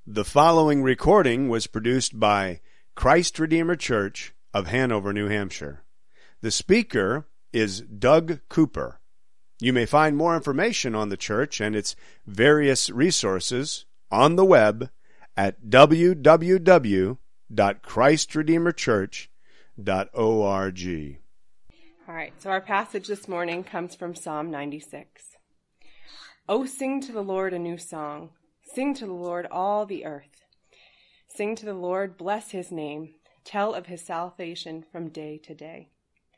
The following recording was produced by Christ Redeemer Church of Hanover, New Hampshire. The speaker is Doug Cooper. You may find more information on the church and its various resources on the web at www.christredeemerchurch.org. All right, so our passage this morning comes from Psalm 96. Oh, sing to the Lord a new song. Sing to the Lord all the earth. Sing to the Lord, bless his name. Tell of his salvation from day to day.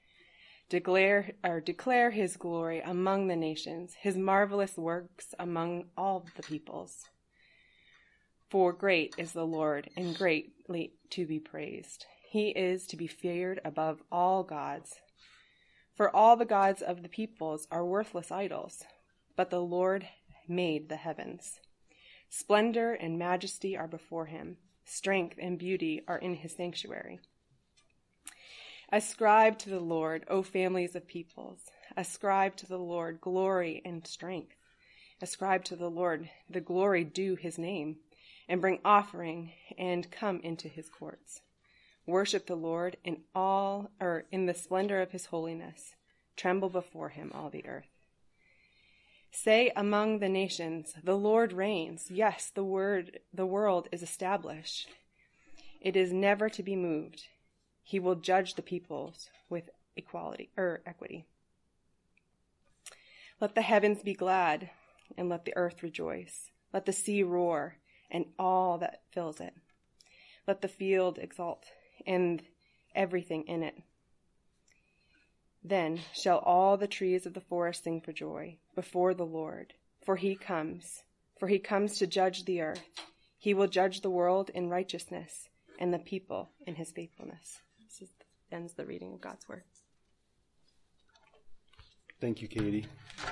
Declare his glory among the nations, his marvelous works among all the peoples. For great is the Lord, and greatly to be praised. He is to be feared above all gods. For all the gods of the peoples are worthless idols, but the Lord made the heavens. Splendor and majesty are before him. Strength and beauty are in his sanctuary. Ascribe to the Lord, O families of peoples. Ascribe to the Lord glory and strength. Ascribe to the Lord the glory due his name, and bring offering and come into his courts. Worship the Lord in the splendor of his holiness. Tremble before him, all the earth. Say among the nations, the Lord reigns. Yes, the world is established. It is never to be moved. He will judge the peoples with equity. Let the heavens be glad, and let the earth rejoice. Let the sea roar, and all that fills it. Let the field exult, and everything in it. Then shall all the trees of the forest sing for joy before the Lord, for he comes to judge the earth. He will judge the world in righteousness and the people in his faithfulness. This ends the reading of God's word. Thank you, Katie.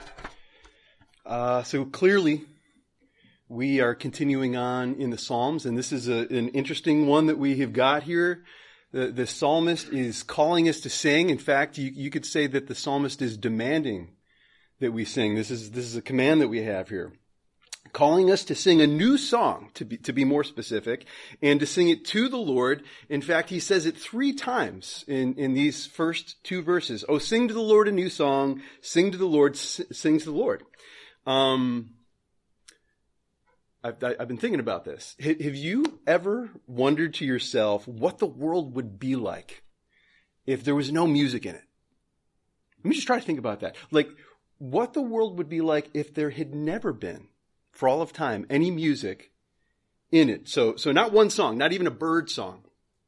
So clearly, we are continuing on in the Psalms, and this is an interesting one that we have got here. The psalmist is calling us to sing. In fact, you could say that the psalmist is demanding that we sing. This is a command that we have here. Calling us to sing a new song, to be more specific, and to sing it to the Lord. In fact, he says it 3 times in these first 2 verses. Oh, sing to the Lord a new song. Sing to the Lord, sing to the Lord. I've been thinking about this. Have you ever wondered to yourself what the world would be like if there was no music in it? Let me just try to think about that. Like, what the world would be like if there had never been, for all of time, any music in it. So not one song, not even a bird song,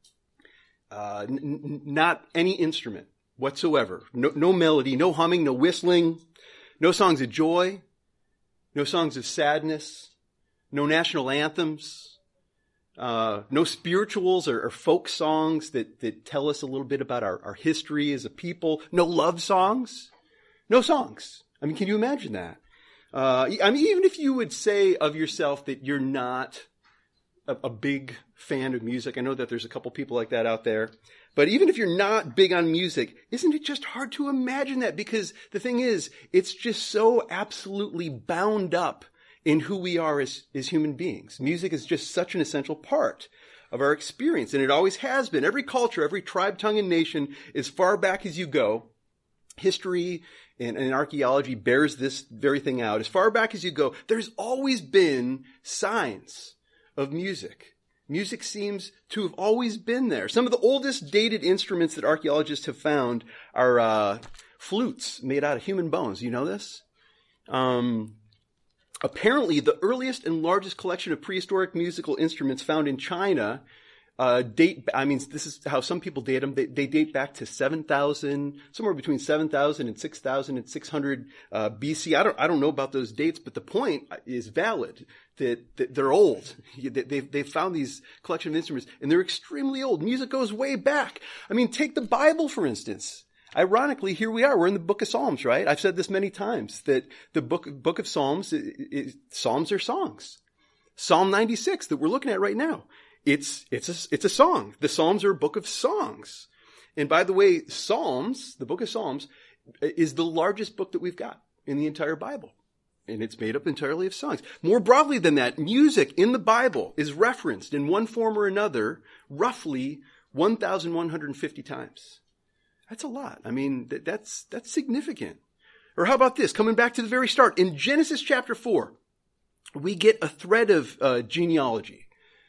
not any instrument whatsoever. No melody, no humming, no whistling, no songs of joy, no songs of sadness. No national anthems, no spirituals or folk songs that tell us a little bit about our history as a people. No love songs. No songs. I mean, can you imagine that? Even if you would say of yourself that you're not a big fan of music, I know that there's a couple people like that out there, but even if you're not big on music, isn't it just hard to imagine that? Because the thing is, it's just so absolutely bound up in who we are as human beings. Music is just such an essential part of our experience, and it always has been. Every culture, every tribe, tongue, and nation, as far back as you go, history and archaeology bears this very thing out. As far back as you go, there's always been signs of music. Music seems to have always been there. Some of the oldest dated instruments that archaeologists have found are flutes made out of human bones. You know this? Apparently, the earliest and largest collection of prehistoric musical instruments found in China this is how some people date them. They date back to 7,000, somewhere between 7,000 and 6,600 BC. I don't know about those dates, but the point is valid that they're old. They've found these collection of instruments, and they're extremely old. Music goes way back. I mean, take the Bible, for instance. Ironically, here we are. We're in the book of Psalms, right? I've said this many times, that the book of Psalms, Psalms are songs. Psalm 96 that we're looking at right now, it's a song. The Psalms are a book of songs. And by the way, Psalms, the book of Psalms, is the largest book that we've got in the entire Bible. And it's made up entirely of songs. More broadly than that, music in the Bible is referenced in one form or another roughly 1,150 times. That's a lot. I mean, that's significant. Or how about this? Coming back to the very start. In Genesis chapter 4, we get a thread of genealogy.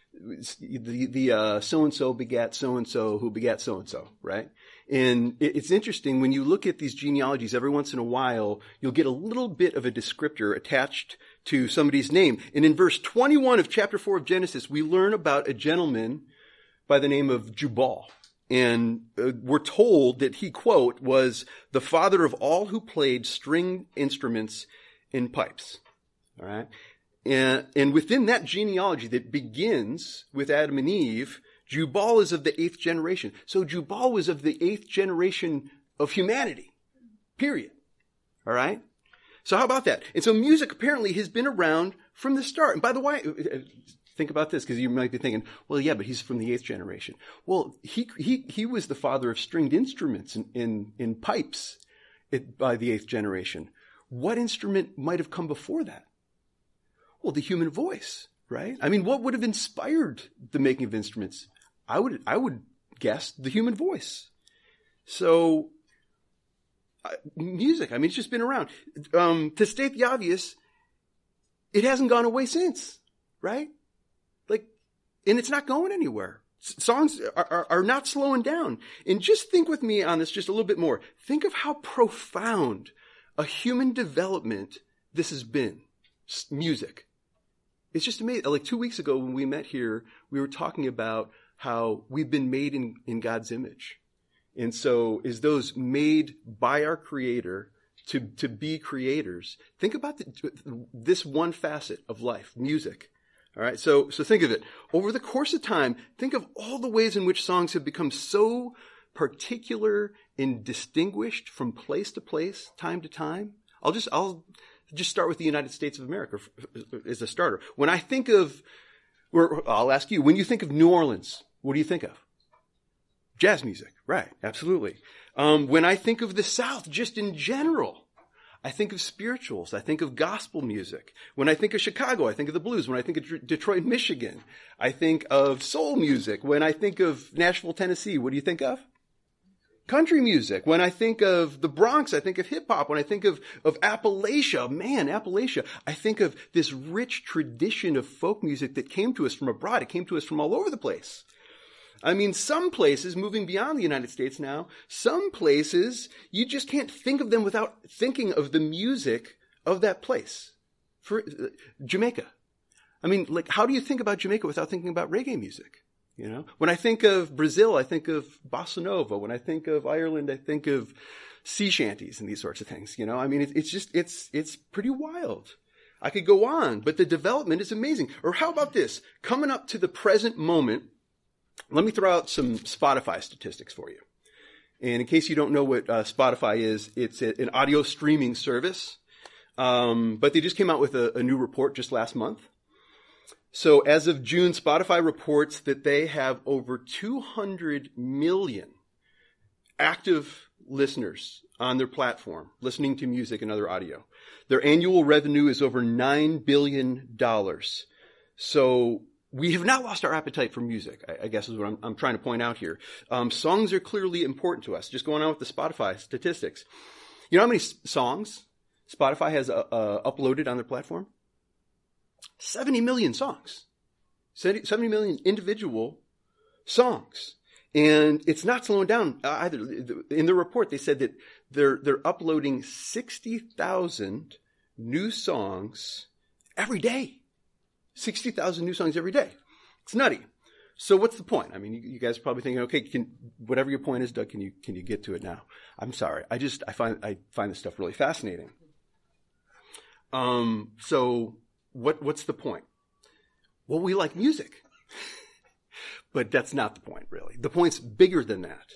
The so-and-so begat so-and-so who begat so-and-so, right? And it's interesting, when you look at these genealogies, every once in a while, you'll get a little bit of a descriptor attached to somebody's name. And in verse 21 of chapter 4 of Genesis, we learn about a gentleman by the name of Jubal. And we're told that he, quote, was the father of all who played stringed instruments in pipes. All right? And within that genealogy that begins with Adam and Eve, Jubal is of the 8th generation. So Jubal was of the 8th generation of humanity. Period. All right? So how about that? And so music apparently has been around from the start. And by the way, think about this, because you might be thinking, well, yeah, but he's from the 8th generation. Well, he was the father of stringed instruments in pipes by the 8th generation. What instrument might have come before that? Well, the human voice, right? I mean, what would have inspired the making of instruments? I would guess the human voice. So, music, I mean, it's just been around. To state the obvious, it hasn't gone away since, right? And it's not going anywhere. Songs are not slowing down. And just think with me on this just a little bit more. Think of how profound a human development this has been. Music. It's just amazing. Like 2 weeks ago when we met here, we were talking about how we've been made in God's image. And so as those made by our Creator to be creators, think about this one facet of life, music. All right, so think of it. Over the course of time, think of all the ways in which songs have become so particular and distinguished from place to place, time to time. I'll just start with the United States of America as a starter. When I think of, I'll ask you, when you think of New Orleans, what do you think of? Jazz music, right? Absolutely. When I think of the South, just in general, I think of spirituals. I think of gospel music. When I think of Chicago, I think of the blues. When I think of Detroit, Michigan, I think of soul music. When I think of Nashville, Tennessee, what do you think of? Country music. When I think of the Bronx, I think of hip hop. When I think of Appalachia, Appalachia, I think of this rich tradition of folk music that came to us from abroad. It came to us from all over the place. I mean, some places, moving beyond the United States now, some places, you just can't think of them without thinking of the music of that place. For Jamaica. I mean, like, how do you think about Jamaica without thinking about reggae music? You know, when I think of Brazil, I think of bossa nova. When I think of Ireland, I think of sea shanties and these sorts of things. You know, I mean, it's pretty wild. I could go on, but the development is amazing. Or how about this? Coming up to the present moment, let me throw out some Spotify statistics for you. And in case you don't know what Spotify is, it's an audio streaming service. But they just came out with a new report just last month. So as of June, Spotify reports that they have over 200 million active listeners on their platform, listening to music and other audio. Their annual revenue is over $9 billion. So we have not lost our appetite for music, I guess is what I'm trying to point out here. Songs are clearly important to us. Just going on with the Spotify statistics. You know how many songs Spotify has uploaded on their platform? 70 million songs. 70 million individual songs. And it's not slowing down either. In the report, they said that they're uploading 60,000 new songs every day. 60,000 new songs every day. It's nutty. So what's the point? I mean, you guys are probably thinking, okay, whatever your point is, Doug, can you get to it now? I'm sorry. I find this stuff really fascinating. So what's the point? Well, we like music. But that's not the point, really. The point's bigger than that.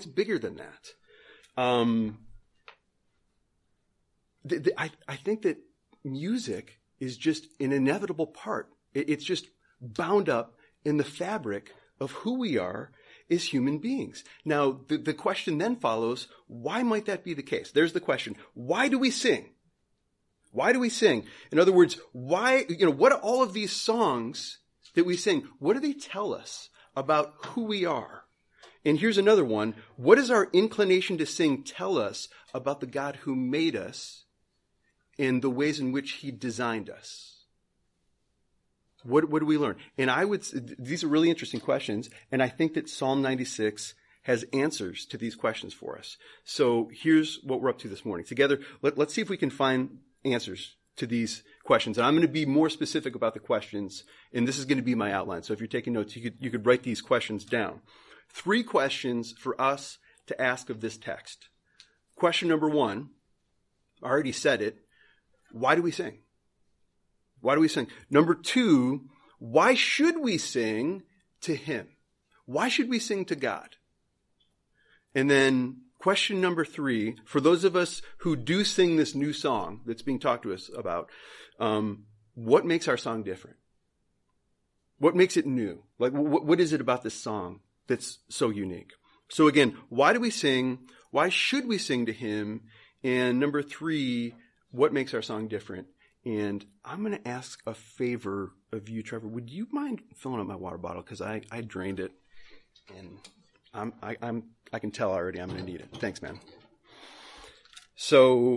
I think that music is just an inevitable part. It's just bound up in the fabric of who we are as human beings. Now, the question then follows, why might that be the case? There's the question. Why do we sing? Why do we sing? In other words, why, what are all of these songs that we sing? What do they tell us about who we are? And here's another one. What does our inclination to sing tell us about the God who made us and the ways in which he designed us? What do we learn? And these are really interesting questions, and I think that Psalm 96 has answers to these questions for us. So here's what we're up to this morning. Together, let's see if we can find answers to these questions. And I'm going to be more specific about the questions, and this is going to be my outline. So if you're taking notes, you could write these questions down. 3 questions for us to ask of this text. Question number 1, I already said it. Why do we sing? Why do we sing? Number 2, why should we sing to him? Why should we sing to God? And then question number 3, for those of us who do sing this new song that's being talked to us about, what makes our song different? What makes it new? Like, what is it about this song that's so unique? So again, why do we sing? Why should we sing to him? And number 3, what makes our song different? And I'm going to ask a favor of you, Trevor. Would you mind filling up my water bottle? Because I drained it, and I can tell already I'm going to need it. Thanks, man. So,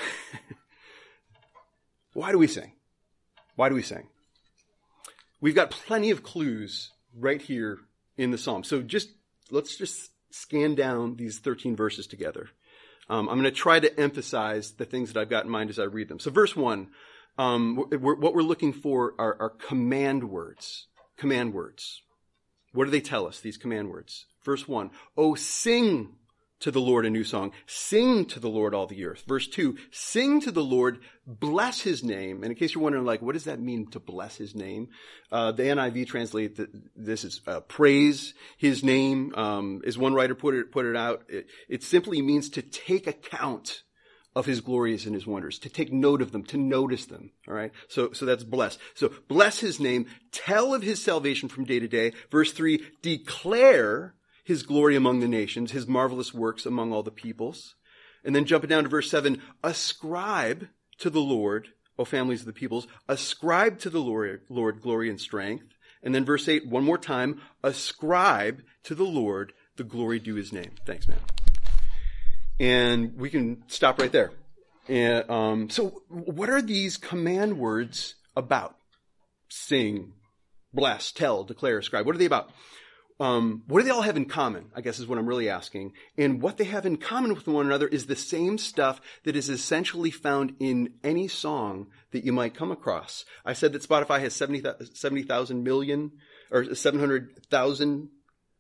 why do we sing? Why do we sing? We've got plenty of clues right here in the psalm. So let's just scan down these 13 verses together. I'm going to try to emphasize the things that I've got in mind as I read them. So verse 1, what we're looking for are command words. Command words. What do they tell us, these command words? Verse 1, oh, sing to the Lord a new song. Sing to the Lord all the earth. Verse 2, sing to the Lord, bless his name. And in case you're wondering, what does that mean to bless his name? The NIV translate this as praise his name. As one writer put it out, it simply means to take account of his glories and his wonders, to take note of them, to notice them. All right. So that's bless. So bless his name, tell of his salvation from day to day. Verse 3, declare his glory among the nations, his marvelous works among all the peoples. And then jumping down to verse 7, ascribe to the Lord, O families of the peoples, ascribe to the Lord glory and strength. And then verse 8, one more time, ascribe to the Lord the glory due his name. Thanks, man. And we can stop right there. And, so what are these command words about? Sing, bless, tell, declare, ascribe. What are they about? What do they all have in common, I guess is what I'm really asking. And what they have in common with one another is the same stuff that is essentially found in any song that you might come across. I said that Spotify has 70,000 million, or 700,000,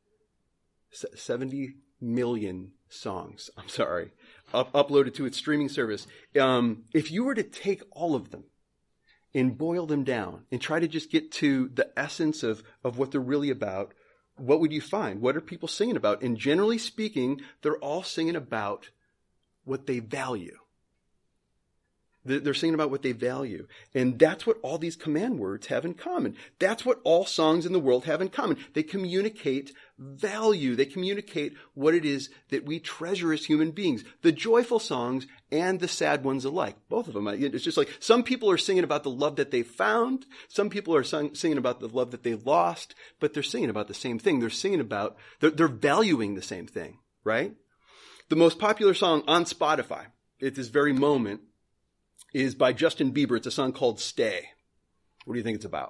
70 million songs, uploaded to its streaming service. If you were to take all of them and boil them down and try to just get to the essence of what they're really about, what would you find? What are people singing about? And generally speaking, they're all singing about what they value. They're singing about what they value. And that's what all these command words have in common. That's what all songs in the world have in common. They communicate value. They communicate what it is that we treasure as human beings. The joyful songs and the sad ones alike. Both of them. It's just like some people are singing about the love that they found. Some people are singing about the love that they lost. But they're singing about the same thing. They're singing about, they're valuing the same thing, right? The most popular song on Spotify at this very moment is by Justin Bieber. It's a song called Stay. What do you think it's about?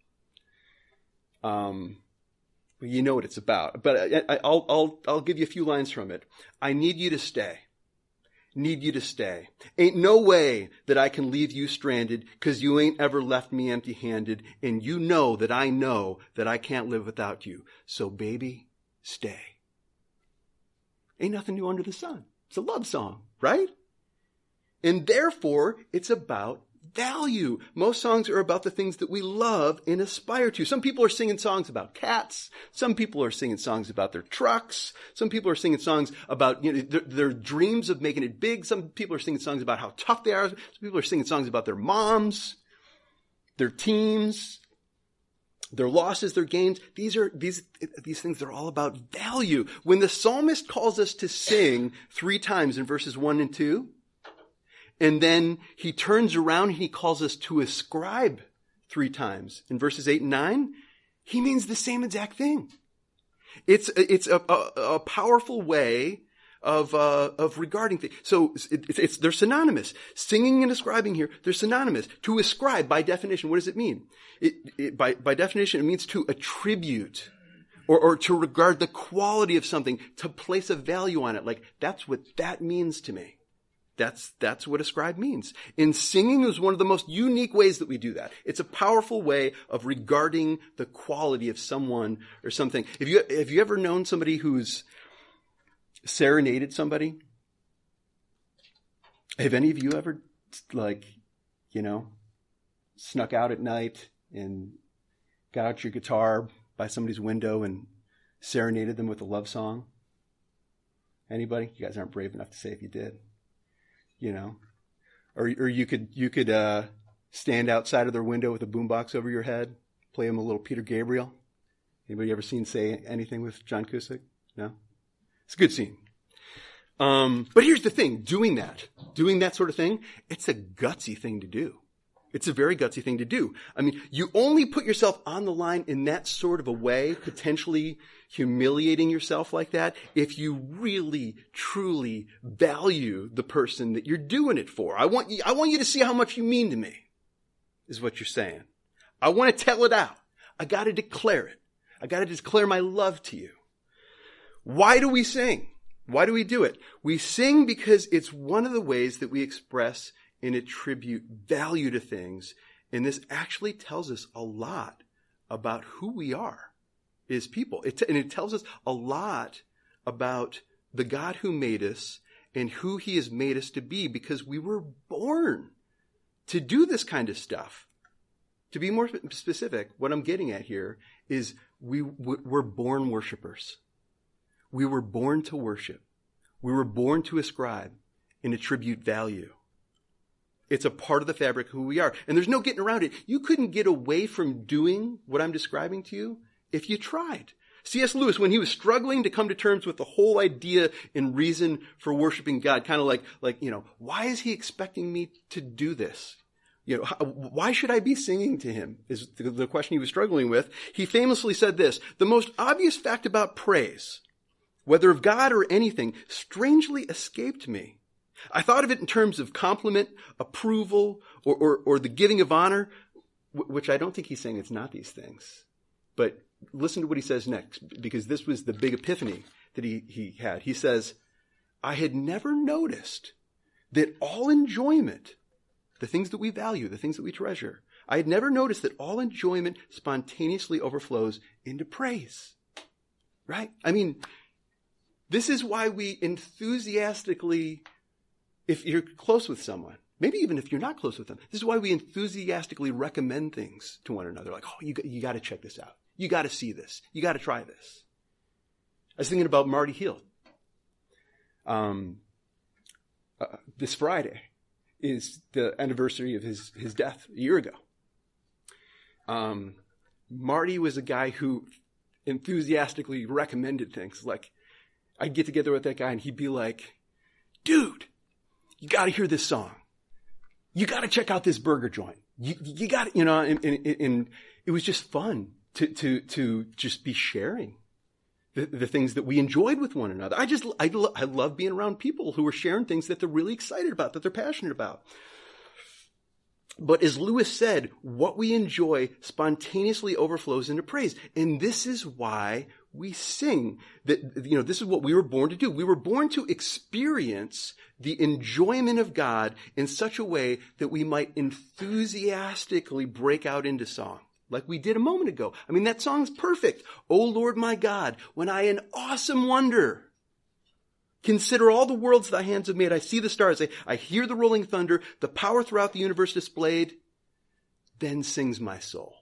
You know what it's about, but I'll give you a few lines from it. I need you to stay. Need you to stay. Ain't no way that I can leave you stranded, 'cause you ain't ever left me empty-handed, and you know that I can't live without you. So baby, stay. Ain't nothing new under the sun. It's a love song, right? And therefore, it's about value. Most songs are about the things that we love and aspire to. Some people are singing songs about cats. Some people are singing songs about their trucks. Some people are singing songs about their dreams of making it big. Some people are singing songs about how tough they are. Some people are singing songs about their moms, their teams, their losses, their gains. These things are all about value. When the psalmist calls us to sing 3 times in verses 1 and 2, And then he turns around and he calls us to ascribe 3 times. In verses 8 and 9, he means the same exact thing. It's a powerful way of regarding things. So they're synonymous. Singing and ascribing here, they're synonymous. To ascribe, by definition, what does it mean? By definition, it means to attribute or to regard the quality of something, to place a value on it. Like, that's what that means to me. That's what ascribe means. And singing is one of the most unique ways that we do that. It's a powerful way of regarding the quality of someone or something. Have you ever known somebody who's serenaded somebody? Have any of you ever, snuck out at night and got out your guitar by somebody's window and serenaded them with a love song? Anybody? You guys aren't brave enough to say if you did. Or you could stand outside of their window with a boombox over your head, play them a little Peter Gabriel. Anybody ever seen Say Anything with John Cusack? No? It's a good scene. But here's the thing, doing that sort of thing, it's a gutsy thing to do. It's a very gutsy thing to do. I mean, you only put yourself on the line in that sort of a way, potentially humiliating yourself like that, if you really, truly value the person that you're doing it for. I want you to see how much you mean to me, is what you're saying. I want to tell it out. I got to declare it. I got to declare my love to you. Why do we sing? Why do we do it? We sing because it's one of the ways that we express and attribute value to things. And this actually tells us a lot about who we are as people. And it tells us a lot about the God who made us and who he has made us to be, because we were born to do this kind of stuff. To be more specific, what I'm getting at here is we're born worshipers. We were born to worship. We were born to ascribe and attribute value. It's a part of the fabric of who we are. And there's no getting around it. You couldn't get away from doing what I'm describing to you if you tried. C.S. Lewis, when he was struggling to come to terms with the whole idea and reason for worshiping God, kind of like, why is he expecting me to do this? Why should I be singing to him is the question he was struggling with. He famously said this: the most obvious fact about praise, whether of God or anything, strangely escaped me. I thought of it in terms of compliment, approval, or the giving of honor, which I don't think he's saying it's not these things. But listen to what he says next, because this was the big epiphany that he had. He says, I had never noticed that all enjoyment, the things that we value, the things that we treasure, I had never noticed that all enjoyment spontaneously overflows into praise. Right? I mean, this is why we enthusiastically, if you're close with someone, maybe even if you're not close with them, this is why we enthusiastically recommend things to one another. Like, you got to check this out. You got to see this. You got to try this. I was thinking about Marty Heald. This Friday is the anniversary of his death a year ago. Marty was a guy who enthusiastically recommended things. Like, I'd get together with that guy and he'd be like, dude, you got to hear this song. You got to check out this burger joint. You got to, and it was just fun to just be sharing the things that we enjoyed with one another. I love being around people who are sharing things that they're really excited about, that they're passionate about. But as Lewis said, what we enjoy spontaneously overflows into praise. And this is why we sing. That, this is what we were born to do. We were born to experience the enjoyment of God in such a way that we might enthusiastically break out into song, like we did a moment ago. I mean, that song's perfect. O Lord my God, when I in awesome wonder consider all the worlds thy hands have made, I see the stars, I hear the rolling thunder, the power throughout the universe displayed, then sings my soul.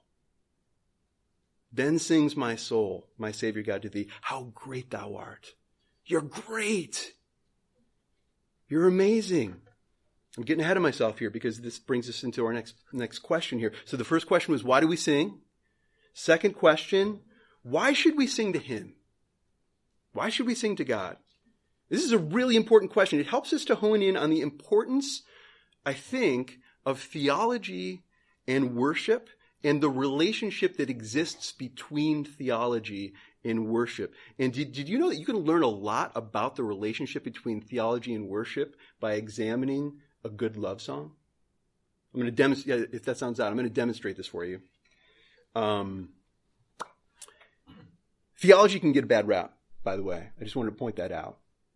Then sings my soul, my Savior God, to thee, how great thou art. You're great. You're amazing. I'm getting ahead of myself here because this brings us into our next question here. So the first question was, why do we sing? Second question, why should we sing to him? Why should we sing to God? This is a really important question. It helps us to hone in on the importance I think of theology and worship and the relationship that exists between theology and worship. And did you know that you can learn a lot about the relationship between theology and worship by examining a good love song? I'm going to demonstrate, if that sounds odd, I'm going to demonstrate this for you. Theology can get a bad rap, by the way. I just wanted to point that out.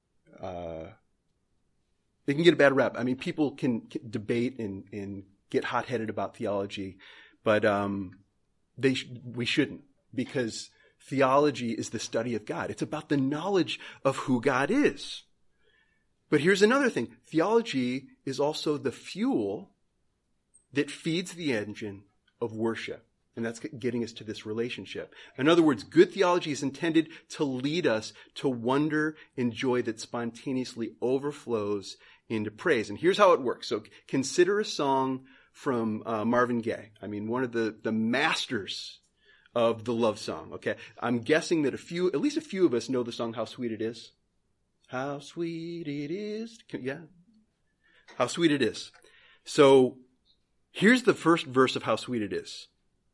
They can get a bad rap. I mean, people can debate and get hot-headed about theology, but we shouldn't, because theology is the study of God. It's about the knowledge of who God is. But here's another thing. Theology is also the fuel that feeds the engine of worship. And that's getting us to this relationship. In other words, good theology is intended to lead us to wonder and joy that spontaneously overflows into praise. And here's how it works. So consider a song from Marvin Gaye. I mean, one of the masters of the love song. Okay, I'm guessing that at least a few of us know the song "How Sweet It Is." How sweet it is. Yeah, how sweet it is. So here's the first verse of "How Sweet It Is."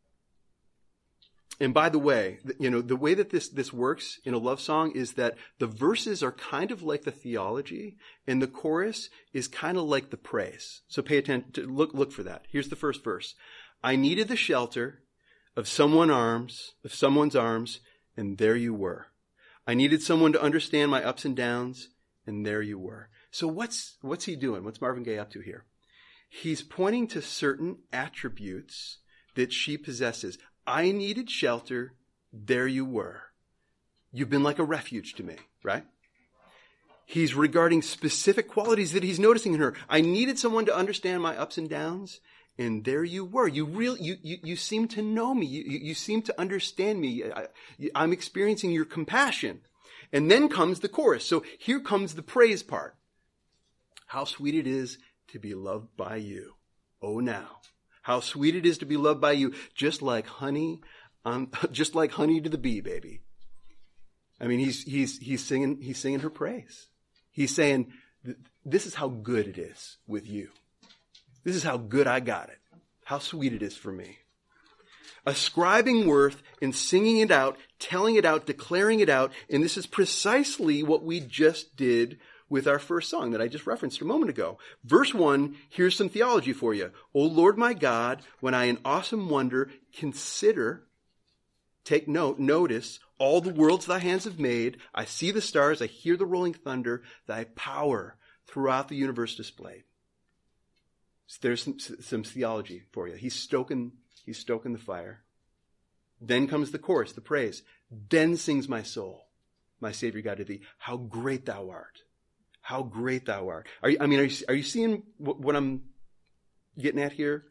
And by the way, the way that this works in a love song is that the verses are kind of like the theology, and the chorus is kind of like the praise. So pay attention. Look for that. Here's the first verse. I needed the shelter of someone's arms, and there you were. I needed someone to understand my ups and downs, and there you were. So what's he doing? What's Marvin Gaye up to here? He's pointing to certain attributes that she possesses. I needed shelter. There you were. You've been like a refuge to me, right? He's regarding specific qualities that he's noticing in her. I needed someone to understand my ups and downs, and there you were. You seem to know me. You seem to understand me. I'm experiencing your compassion. And then comes the chorus. So here comes the praise part. How sweet it is to be loved by you. Oh, now. How sweet it is to be loved by you, just like honey to the bee, baby. I mean, he's singing her praise. He's saying, this is how good it is with you. This is how good I got it. How sweet it is for me. Ascribing worth and singing it out, telling it out, declaring it out, and this is precisely what we just did with our first song that I just referenced a moment ago. Verse 1, here's some theology for you. O Lord my God, when I in awesome wonder consider, notice all the worlds thy hands have made. I see the stars, I hear the rolling thunder, thy power throughout the universe displayed. So there's some theology for you. He's stoking the fire. Then comes the chorus, the praise. Then sings my soul, my Savior God, to thee, how great thou art. How great thou art. Are you seeing what I'm getting at here?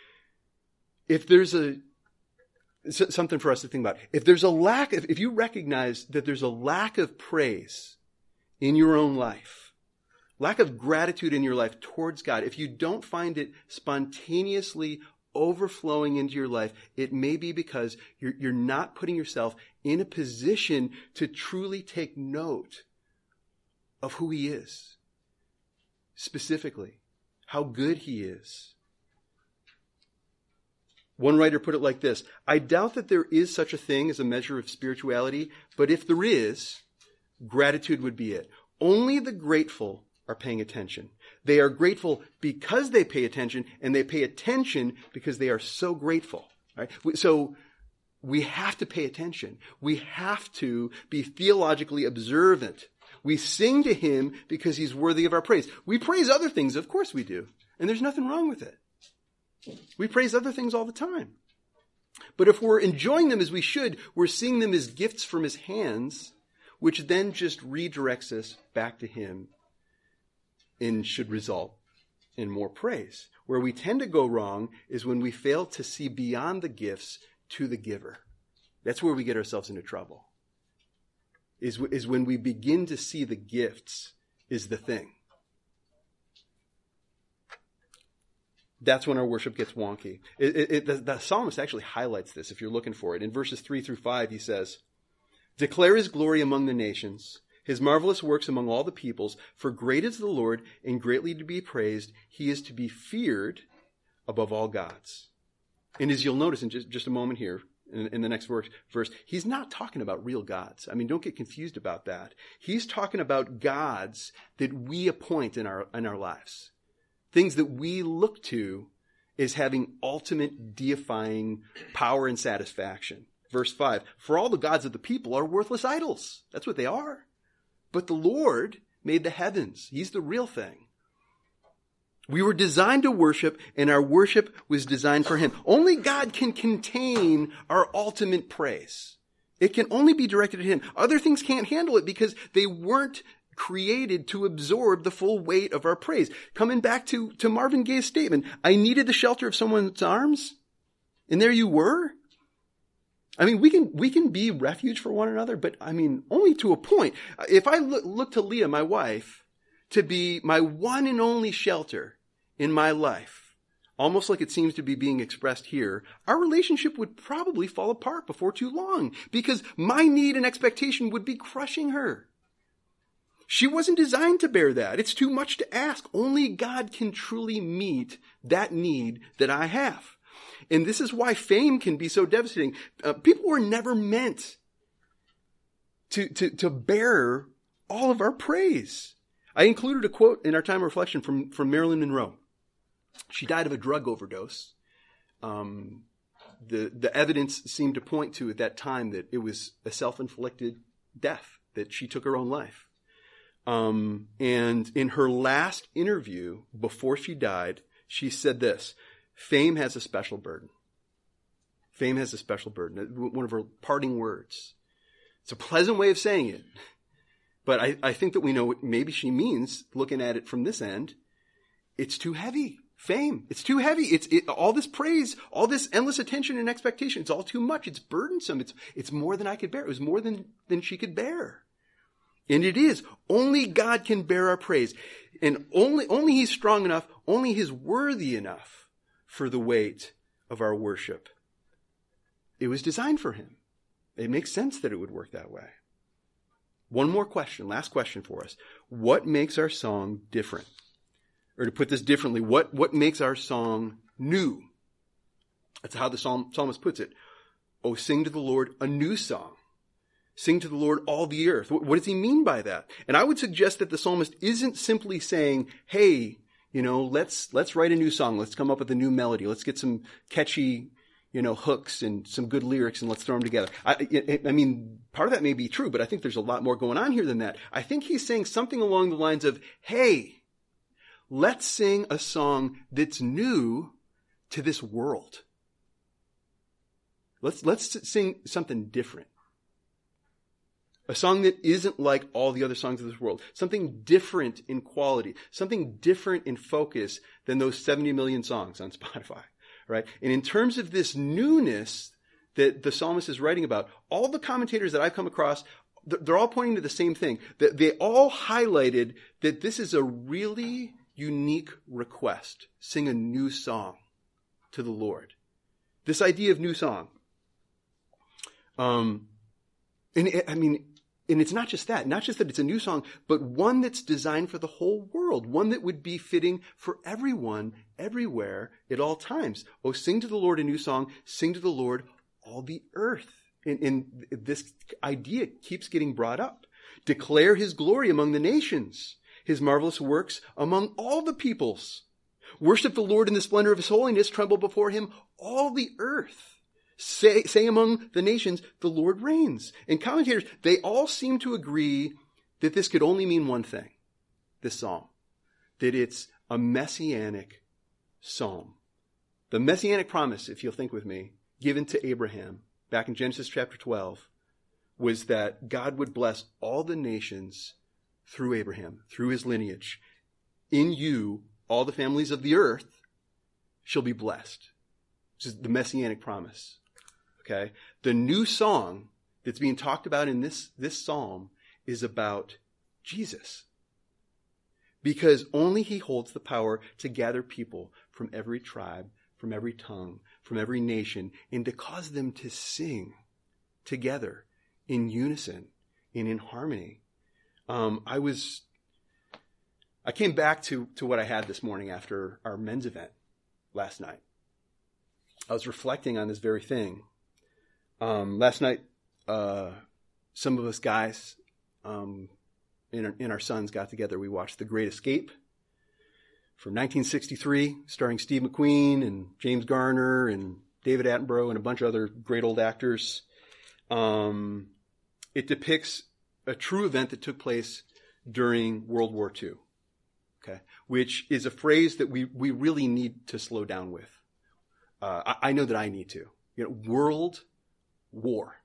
If there's something for us to think about, if you recognize that there's a lack of praise in your own life, lack of gratitude in your life towards God, if you don't find it spontaneously overflowing into your life, it may be because you're not putting yourself in a position to truly take note of who he is. Specifically, how good he is. One writer put it like this: I doubt that there is such a thing as a measure of spirituality, but if there is, gratitude would be it. Only the grateful are paying attention. They are grateful because they pay attention, and they pay attention because they are so grateful. Right? So we have to pay attention. We have to be theologically observant. We sing to him because he's worthy of our praise. We praise other things, of course we do. And there's nothing wrong with it. We praise other things all the time. But if we're enjoying them as we should, we're seeing them as gifts from his hands, which then just redirects us back to him and should result in more praise. Where we tend to go wrong is when we fail to see beyond the gifts to the giver. That's where we get ourselves into trouble. Is when we begin to see the gifts is the thing. That's when our worship gets wonky. The psalmist actually highlights this if you're looking for it. In verses 3 through 5, he says, declare his glory among the nations. his marvelous works among all the peoples. For great is the Lord, and greatly to be praised. He is to be feared above all gods. And as you'll notice in just a moment here, in the next verse, he's not talking about real gods. I mean, don't get confused about that. He's talking about gods that we appoint in our lives. Things that we look to as having ultimate deifying power and satisfaction. Verse 5, for all the gods of the people are worthless idols. That's what they are. But the Lord made the heavens. He's the real thing. We were designed to worship, and our worship was designed for him. Only God can contain our ultimate praise. It can only be directed at him. Other things can't handle it because they weren't created to absorb the full weight of our praise. Coming back to Marvin Gaye's statement, I needed the shelter of someone's arms, and there you were. I mean, we can be refuge for one another, but I mean, only to a point. If I look to Leah, my wife, to be my one and only shelter in my life, almost like it seems to be being expressed here, our relationship would probably fall apart before too long because my need and expectation would be crushing her. She wasn't designed to bear that. It's too much to ask. Only God can truly meet that need that I have. And this is why fame can be so devastating. People were never meant to bear all of our praise. I included a quote in our time of reflection from Marilyn Monroe. She died of a drug overdose. The evidence seemed to point to at that time that it was a self-inflicted death, that she took her own life. And in her last interview before she died, she said this, fame has a special burden. Fame has a special burden. One of her parting words. It's a pleasant way of saying it. But I think that we know what maybe she means, looking at it from this end. It's too heavy. Fame. It's too heavy. All this praise, all this endless attention and expectation. It's all too much. It's burdensome. It's more than I could bear. It was more than she could bear. And it is. Only God can bear our praise. And only he's strong enough, only he's worthy enough for the weight of our worship. It was designed for him. It makes sense that it would work that way. One more question, last question for us. What makes our song different? Or to put this differently, what makes our song new? That's how the psalmist puts it. Oh, sing to the Lord a new song. Sing to the Lord all the earth. What does he mean by that? And I would suggest that the psalmist isn't simply saying, hey, let's write a new song. Let's come up with a new melody. Let's get some catchy hooks and some good lyrics and let's throw them together. I mean, part of that may be true, but I think there's a lot more going on here than that. I think he's saying something along the lines of, hey, let's sing a song that's new to this world. Let's sing something different. A song that isn't like all the other songs of this world. Something different in quality. Something different in focus than those 70 million songs on Spotify. Right? And in terms of this newness that the psalmist is writing about, all the commentators that I've come across, they're all pointing to the same thing. That they all highlighted that this is a really unique request. Sing a new song to the Lord. This idea of new song. And it's not just that it's a new song, but one that's designed for the whole world, one that would be fitting for everyone, everywhere, at all times. Oh, sing to the Lord a new song, sing to the Lord all the earth. And this idea keeps getting brought up. Declare his glory among the nations, his marvelous works among all the peoples. Worship the Lord in the splendor of his holiness, tremble before him all the earth. Say among the nations, the Lord reigns. And commentators, they all seem to agree that this could only mean one thing, this psalm, that it's a messianic psalm. The messianic promise, if you'll think with me, given to Abraham back in Genesis chapter 12, was that God would bless all the nations through Abraham, through his lineage. In you, all the families of the earth shall be blessed. This is the messianic promise. Okay? The new song that's being talked about in this psalm is about Jesus. Because only he holds the power to gather people from every tribe, from every tongue, from every nation, and to cause them to sing together in unison and in harmony. I came back to what I had this morning after our men's event last night. I was reflecting on this very thing. Last night, some of us guys in our sons got together. We watched The Great Escape from 1963, starring Steve McQueen and James Garner and David Attenborough and a bunch of other great old actors. It depicts a true event that took place during World War II, okay, which is a phrase that we really need to slow down with. I know that I need to. World War.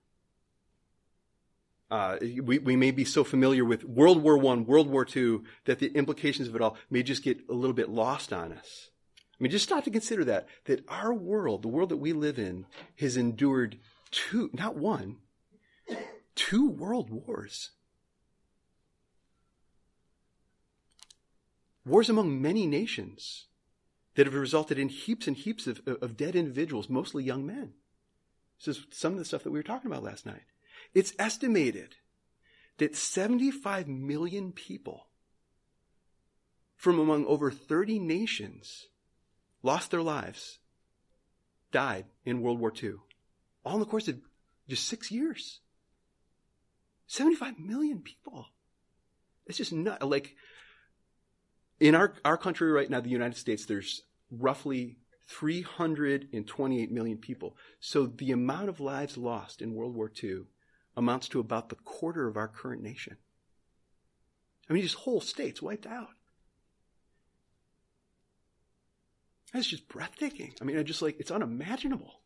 We may be so familiar with World War I, World War II, that the implications of it all may just get a little bit lost on us. I mean, just stop to consider that our world, the world that we live in, has endured not one, two world wars. Wars among many nations that have resulted in heaps and heaps of dead individuals, mostly young men. This is some of the stuff that we were talking about last night. It's estimated that 75 million people from among over 30 nations lost their lives, died in World War II, all in the course of just 6 years. 75 million people. It's just not like in our country right now, the United States, there's roughly 328 million people. So the amount of lives lost in World War II amounts to about the quarter of our current nation. I mean, just whole states wiped out. That's just breathtaking. I mean, it's unimaginable.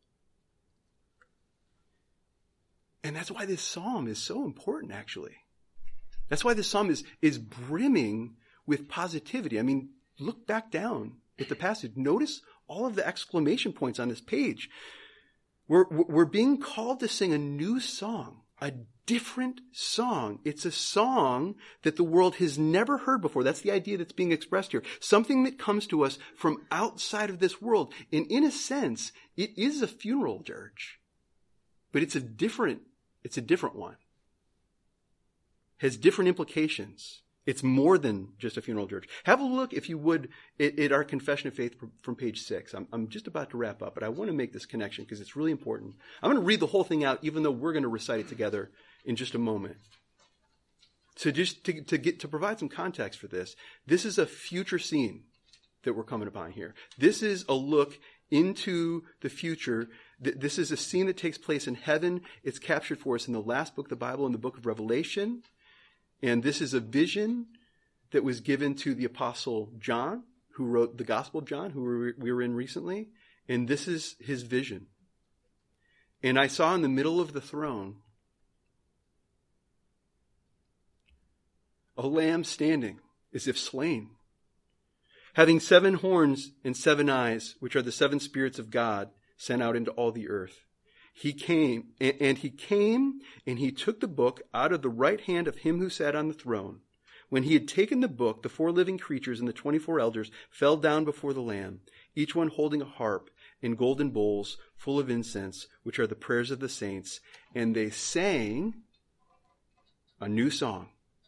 And that's why this psalm is so important, actually. That's why this psalm is brimming with positivity. I mean, look back down at the passage. Notice all of the exclamation points on this page. We're being called to sing a new song, a different song. It's a song that the world has never heard before. That's the idea that's being expressed here. Something that comes to us from outside of this world. And in a sense, it is a funeral dirge. But it's a different one. Has different implications. It's more than just a funeral dirge. Have a look, if you would, at our Confession of Faith from page 6. I'm just about to wrap up, but I want to make this connection because it's really important. I'm going to read the whole thing out, even though we're going to recite it together in just a moment. So just to provide some context for this, this is a future scene that we're coming upon here. This is a look into the future. This is a scene that takes place in heaven. It's captured for us in the last book of the Bible, in the book of Revelation. And this is a vision that was given to the Apostle John, who wrote the Gospel of John, who we were in recently. And this is his vision. And I saw in the middle of the throne a lamb standing as if slain, having 7 horns and 7 eyes, which are the 7 spirits of God sent out into all the earth. He came, and he took the book out of the right hand of him who sat on the throne. When he had taken the book, the 4 living creatures and the 24 elders fell down before the Lamb, each one holding a harp and golden bowls full of incense, which are the prayers of the saints. And they sang a new song,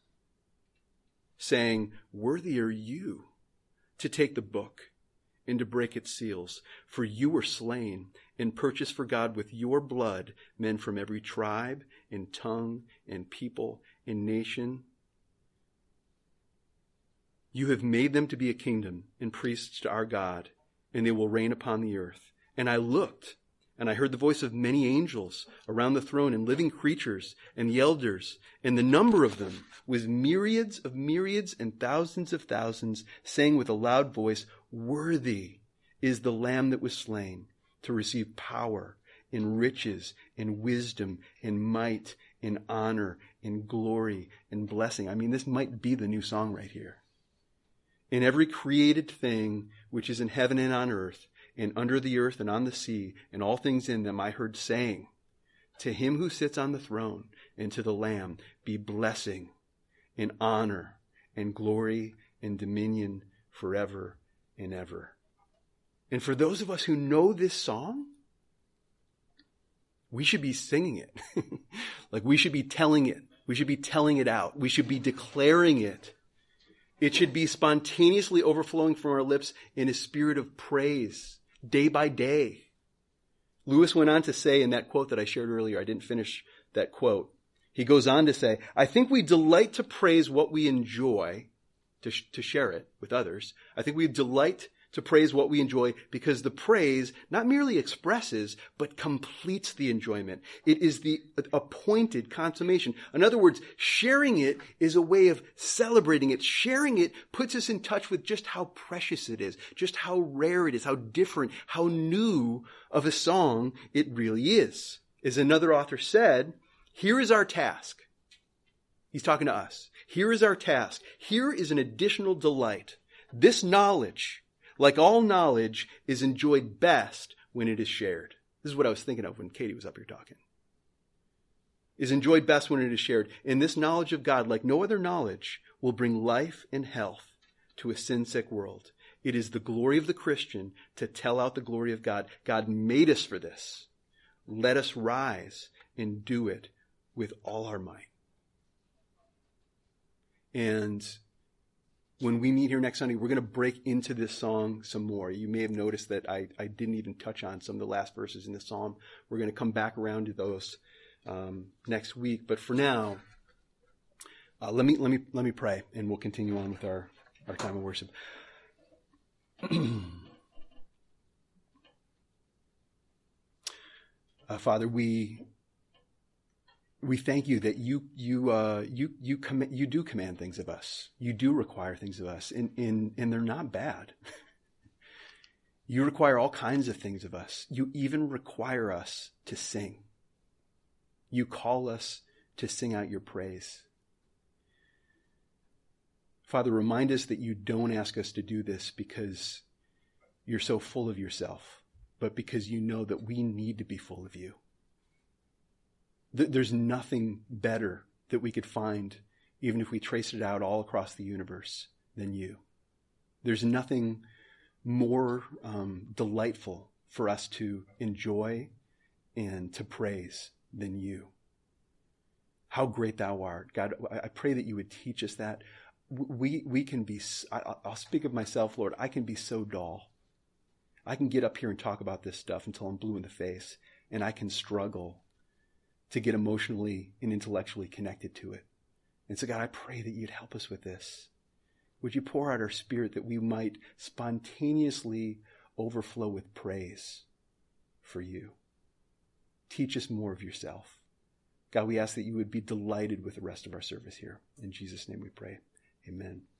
saying, "Worthy are you to take the book and to break its seals, for you were slain and purchased for God with your blood men from every tribe and tongue and people and nation. You have made them to be a kingdom and priests to our God, and they will reign upon the earth." And I looked, and I heard the voice of many angels around the throne and living creatures and the elders, and the number of them was myriads of myriads and thousands of thousands, saying with a loud voice, "Worthy is the Lamb that was slain to receive power and riches and wisdom and might and honor and glory and blessing." I mean, this might be the new song right here. "And every created thing which is in heaven and on earth and under the earth and on the sea and all things in them, I heard saying, to him who sits on the throne and to the Lamb be blessing and honor and glory and dominion forever and ever." And for those of us who know this song, we should be singing it. Like we should be telling it. We should be telling it out. We should be declaring it. It should be spontaneously overflowing from our lips in a spirit of praise, day by day. Lewis went on to say in that quote that I shared earlier, I didn't finish that quote. He goes on to say, I think we delight to praise what we enjoy, to share it with others. I think we delight to praise what we enjoy because the praise not merely expresses, but completes the enjoyment. It is the appointed consummation. In other words, sharing it is a way of celebrating it. Sharing it puts us in touch with just how precious it is, just how rare it is, how different, how new of a song it really is. As another author said, here is our task. He's talking to us. Here is our task. Here is an additional delight. This knowledge, like all knowledge, is enjoyed best when it is shared. This is what I was thinking of when Katie was up here talking. Is enjoyed best when it is shared. And this knowledge of God, like no other knowledge, will bring life and health to a sin-sick world. It is the glory of the Christian to tell out the glory of God. God made us for this. Let us rise and do it with all our might. And when we meet here next Sunday, we're going to break into this song some more. You may have noticed that I didn't even touch on some of the last verses in the psalm. We're going to come back around to those next week. But for now, let me pray, and we'll continue on with our time of worship. Father, we thank you that you do command things of us. You do require things of us, and they're not bad. You require all kinds of things of us. You even require us to sing. You call us to sing out your praise. Father, remind us that you don't ask us to do this because you're so full of yourself, but because you know that we need to be full of you. There's nothing better that we could find, even if we traced it out all across the universe, than you. There's nothing more delightful for us to enjoy and to praise than you. How great thou art. God, I pray that you would teach us that. We can be, I'll speak of myself, Lord, I can be so dull. I can get up here and talk about this stuff until I'm blue in the face, and I can struggle to get emotionally and intellectually connected to it. And so, God, I pray that you'd help us with this. Would you pour out our spirit that we might spontaneously overflow with praise for you? Teach us more of yourself. God, we ask that you would be delighted with the rest of our service here. In Jesus' name we pray. Amen.